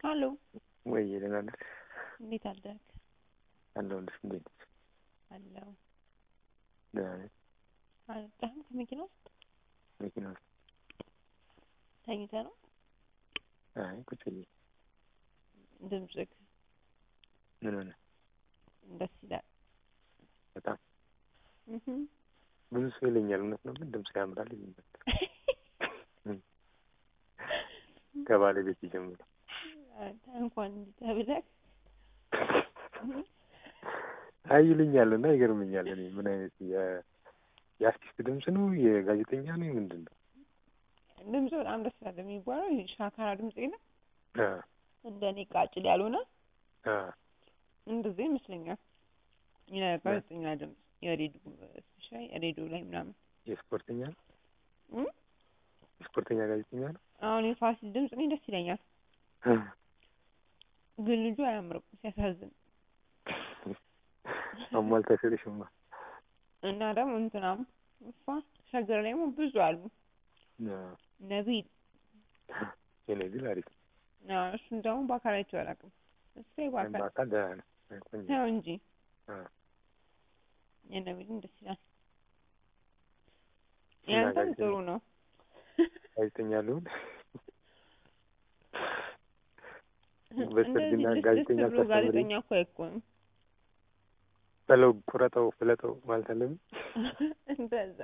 ሀሎ ወይ ደህና ነህ? እንዴት አደርክ? አለሁልሽ። እንዴት ነሽ? አለሁ። ደህና ነኝ። አልወጣህም ከመኪና ውስጥ? መኪና ውስጥ ተኝተህ ነው? አይ ቁጭ ብዬ። ድምፅህ ምን ሆነ? ደስ ይላል በጣም እህ ብዙ ሰው ይለኛል። እውነት ነው ግን ድምፅ ያምራል ይለኛል። ከባለቤት ጀምሮ አንተ እንኳን እንዲህ ተብለህ አይ ይሉኛል እና ይገርመኛል። እኔ ምን አይነት የአርቲስት ድምፅ ነው? የጋዜጠኛ ነው? ምንድን ነው? ድምፁ በጣም ደስ ይላል የሚባለው ሻካራ ድምፅ የለም አ እንደኔ ቃጭል ያልሆነ እንደዚህ ይመስለኛል። የጋዜጠኛ ድምፅ የሬዲዮ ስፔሻሊ ሬዲዮ ላይ ምናምን የስፖርተኛ ነው? የስፖርተኛ ጋዜጠኛ ነው? አሁን የፋሲል ድምፅ እኔ ደስ ይለኛል። ግን ልጁ አያምርም ሲያሳዝን። አሟልተሽልሽማ እና ደግሞ እንትናም እሷ ሸገር ላይ ብዙ አሉ። ነቢል የነቢል አሪፍ ነው። እሱን ደግሞ በአካል አይቼው አላውቅም። እሱ በአካል ደህና ነው ነው እንጂ የነቢልን ደስ ይላል። ያንተም ጥሩ ነው። ጋዜጠኛ ልሁን በስተርጅና ጋዜጠኛ ጋዜጠኛ እኮ አይኮንም። በለው ቁረጠው ፍለጠው ማለት አለብኝ። እንደዛ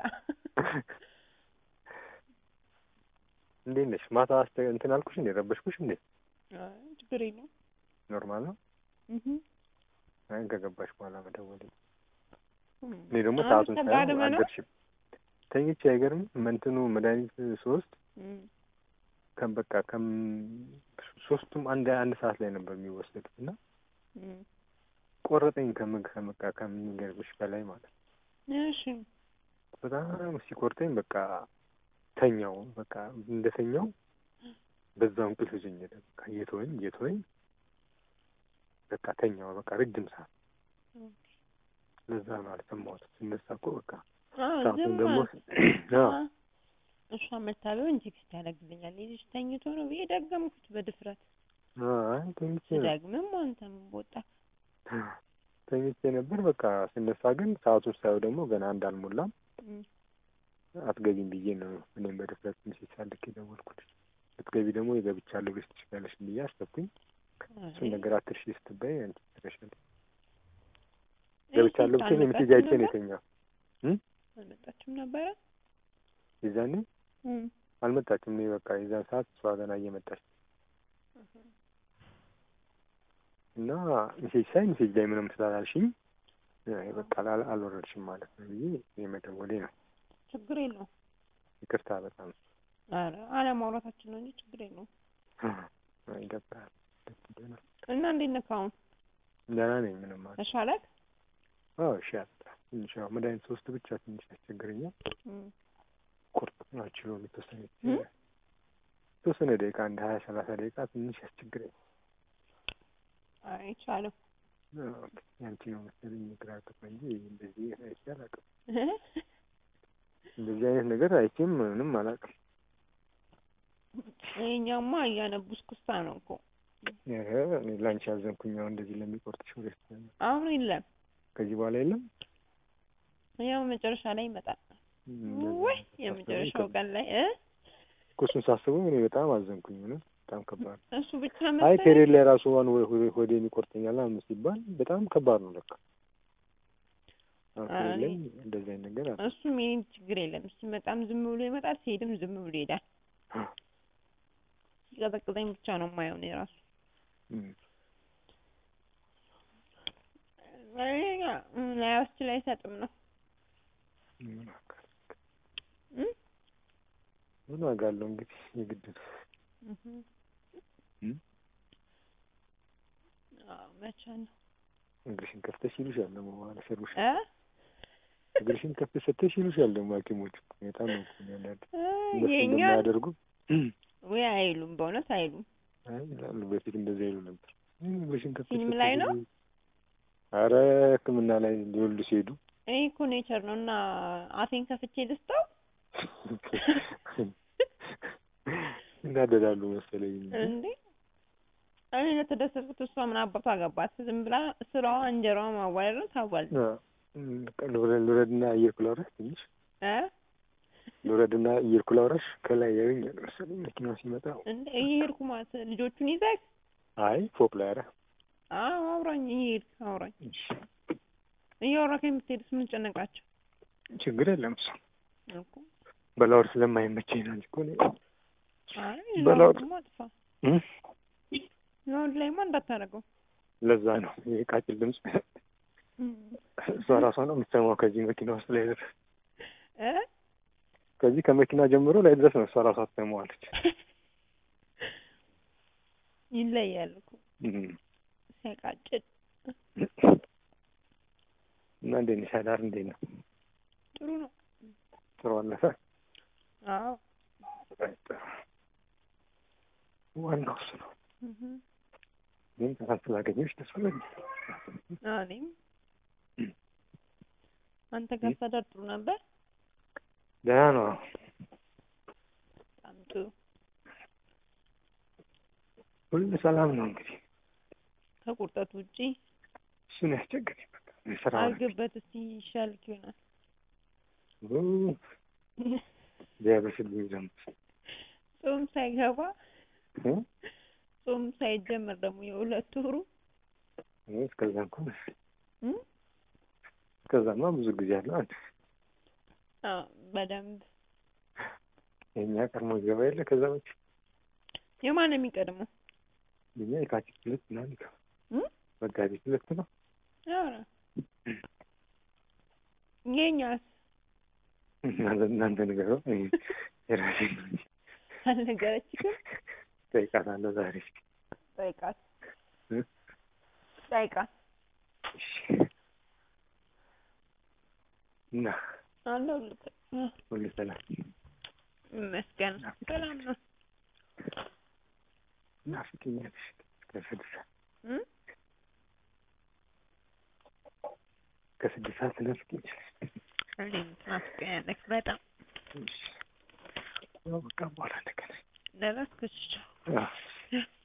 እንዴት ነሽ? ማታ እንትን አልኩሽ እንዴ? ረበሽኩሽ እንዴ? ችግር የለም ኖርማል ነው። አይ ከገባሽ በኋላ መደወል እኔ ደግሞ ሰዓቱን አገርሽ ተኝቼ አይገርም እንትኑ መድኃኒት ሶስት በቃ ሶስቱም አንድ ሰዓት ላይ ነበር የሚወሰዱት እና ቆረጠኝ ከሚገርምሽ በላይ ማለት ነው። እሺ በጣም ሲቆርጠኝ በቃ ተኛው። በቃ እንደተኛው በዛው እንቅልፍ ይዞኝ ሄደ። በቃ እየተወኝ በቃ ተኛው። በቃ ረጅም ሰዓት ለዛ ነው አልሰማሁትም። ስነሳ እኮ በቃ ሰዓቱን ደግሞ እሷ መታበው እንጂ ታደርግልኛል ልጅ ተኝቶ ነው ብዬ ደገምኩት በድፍረት። አይ ተኝቼ ደግሞም አንተም ወጣ ተኝቼ ነበር። በቃ ስነሳ ግን ሰዓቱን ሳይው ደግሞ ገና እንዳልሞላም አትገቢም ብዬ ነው እኔም በድፍረት ትንሽ ሳልክ የደወልኩት። ልትገቢ ደግሞ የገብቻለሁ ብለሽ ትችላለሽ ብዬ አሰብኩኝ። እሱን ነገር አትርሺ ስትበይ አንቺ ትረሻለሽ። ገብቻለሁ ብቻ ሜሴጅ አይቼ ነው የተኛው። አልመጣችም ነበረ የዛኔ አልመጣችም። እኔ በቃ የዛን ሰዓት እሷ ገና እየመጣች እና ሜሴጅ ላይ ምንም ስላላልሽኝ በቃ አልወረድሽም ማለት ነው ብዬ የመደወሌ ነው። ችግር የለውም። ይቅርታ በጣም ኧረ አለማውራታችን ነው እንጂ ችግር የለውም። ይገባል። እና እንዴት ነህ አሁን? ደህና ነኝ። ምንም ማለት ተሻለህ? አዎ ይሻላል። ትንሽ ያው መድኃኒት ሶስት ብቻ ትንሽ ያስቸግረኛል። ቁርጥ ናቸው የተወሰነ ደቂቃ እንደ 20-30 ደቂቃ ትንሽ ያስቸግረኛል። አይቻልም። ያንቺ ነው መሰለኝ ግራ ገባኝ እንጂ እንደዚህ አይቼ አላውቅም። እንደዚህ አይነት ነገር አይቼም ምንም አላውቅም። እኛማ እያነቡስኩስታ ነው እኮ። እኔ ላንቺ ያዘንኩኝ አሁን እንደዚህ ለሚቆርጥሽ ወሬ አሁን የለም። ከዚህ በኋላ የለም። ያው መጨረሻ ላይ ይመጣል። ወይ የመጨረሻው ቀን ላይ እኮ እሱን ሳስበው እኔ በጣም አዘንኩኝ። በጣም ከባድ ነው። እሱ ብቻ አይ ፔሬድ ላይ ራሱ ሆዴን ይቆርጠኛል አምስት ሲባል በጣም ከባድ ነው ለካ። አሁን ላይ እንደዚህ አይነት ነገር አለ። እሱ ምንም ችግር የለም። ሲመጣም ዝም ብሎ ይመጣል፣ ሲሄድም ዝም ብሎ ይሄዳል። ሲቀጠቅጠኝ ብቻ ነው የማየው እኔ ራሱ። ላያስችል አይሰጥም ነው። ምን ዋጋ አለው እንግዲህ የግድ ነው። መቼ ነው እግርሽን ከፍተሽ ይሉሻል ደግሞ በኋላ ሰርቡሽ እግርሽን ከፍተሽ ስትሽ ይሉሻል ደግሞ ሐኪሞች በጣም ነው የሚያናድ እንደማያደርጉ ወይ አይሉም። በእውነት አይሉም። አይ ይላሉ። በፊት እንደዚህ አይሉ ነበር። እግርሽን ከፍተሽ ፊልም ላይ ነው። ኧረ ሕክምና ላይ ሊወልዱ ሲሄዱ እኔ እኮ ኔቸር ነው እና አፌን ከፍቼ ልስጠው እናደዳሉ መሰለኝ እንዴ እኔ ለተደሰትኩት እሷ ምን አባቷ አገባት? ዝም ብላ ስራዋ እንጀራዋ ማዋለድ ነው። ታዋል ልውረድና አየር ኩላውራሽ ትንሽ ልውረድና አየር ኩላውራሽ ከላይ ያገኛል መሰለኝ መኪናው ሲመጣ እንደ እየሄድኩ ማለት ልጆቹን ይዘህ አይ ፎቅ ላይ ኧረ አውራኝ እየሄድክ አውራኝ እያወራህ የምትሄድስ ምን ጨነቃቸው? ችግር የለም እሱ እኮ በላውድ ስለማይመቸኝ ነው እንጂ እኮ እኔ አይ በላውድ ማጥፋ ላውድ ላይማ እንዳታረገው። ለዛ ነው የቃጭል ድምጽ እሷ ራሷ ነው የምትሰማው ከዚህ መኪና ውስጥ ላይ ድረስ ከዚህ ከመኪና ጀምሮ ላይ ድረስ ነው እሷ ራሷ ትሰማዋለች። ይለያል እኮ ሲያቃጭል። እና እንዴት ነሽ? አዳር እንዴት ነው? ጥሩ ነው። ጥሩ አለፈ? አዎ ዋናው እሱ ነው። ግን ስላገኘሁሽ ደስ ብሎኝ። እኔም አንተ ጋር ሳደር ጥሩ ነበር? ደህና ነው። በጣም ጥሩ። ሁሉ ሰላም ነው እንግዲህ ከቁርጠት ውጪ እሱን ያስቸገረኝ በቃ የስራ አርግበት እስቲ ይሻልክ ይሆናል። ቢያበስልኝ ደግሞ ጾም ሳይገባ ጾም ሳይጀመር ደግሞ የሁለት ወሩ እስከዛ እንኳን እስከዛማ ብዙ ጊዜ አለው አንተ በደንብ የኛ ቀድሞ ይገባ የለ ከዛ ውጪ የማን ነው የሚቀድመው? የኛ የካቲት 2 ምናምን ይገባ መጋቢት 2 ነው። ኧረ የኛስ እናንተ ንገረው የራሴ አልነገረችኝም። ጠይቃታለሁ ዛሬ ጠይቃት እና አለሁልህ። ሁሉ ሰላም ይመስገን ሰላም ነው። ናፍቀኛለሽ ከስድስት ሰዓት ናፍቀኛለሽ። እኔም ናፍቀኛለሽ በጣም። ያው በቃ በኋላ እንደገና ደረስኩ።